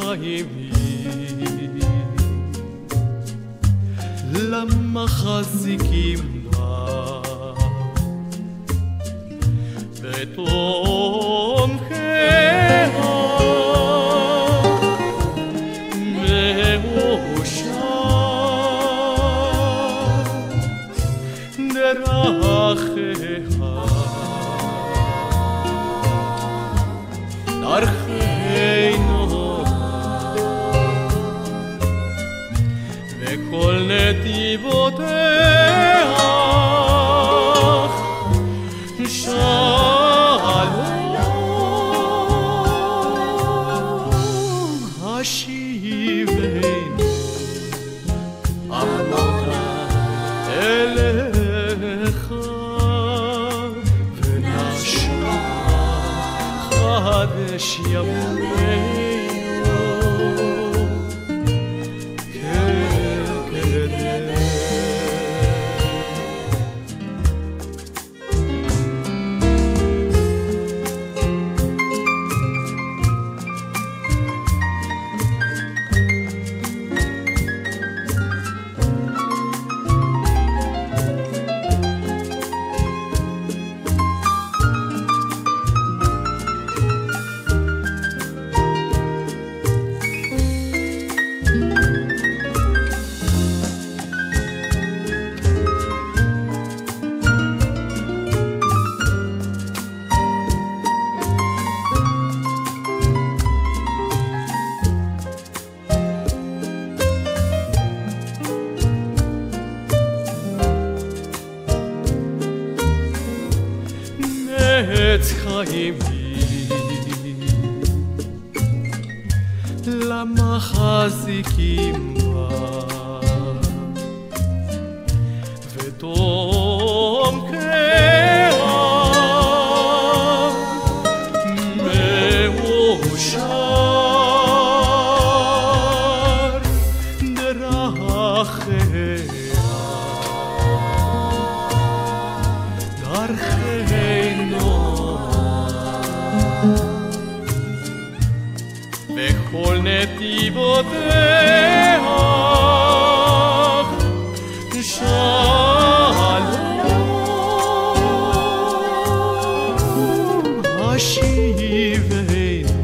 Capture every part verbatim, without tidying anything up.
חייבי, למה חזיקים בה בתום חיה מאושר דרכיה דרכינו וכל נתיבותיה שלום השיבנו עמונה אליך ונשוב חדש ימינו עץ חייבי, למה חזיקים בה ותום חיה מאושר דרכיה דרכינו וכל נתיבותיה שלום השיבנו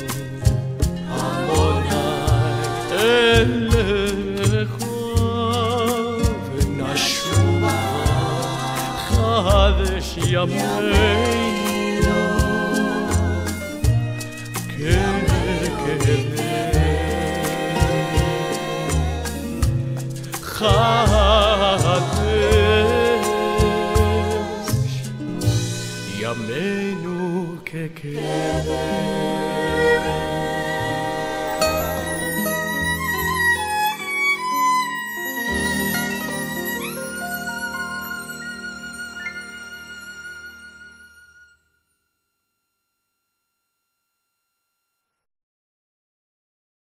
עמונה אליך ונשוב חדש ימינו חדש ימינו כקדם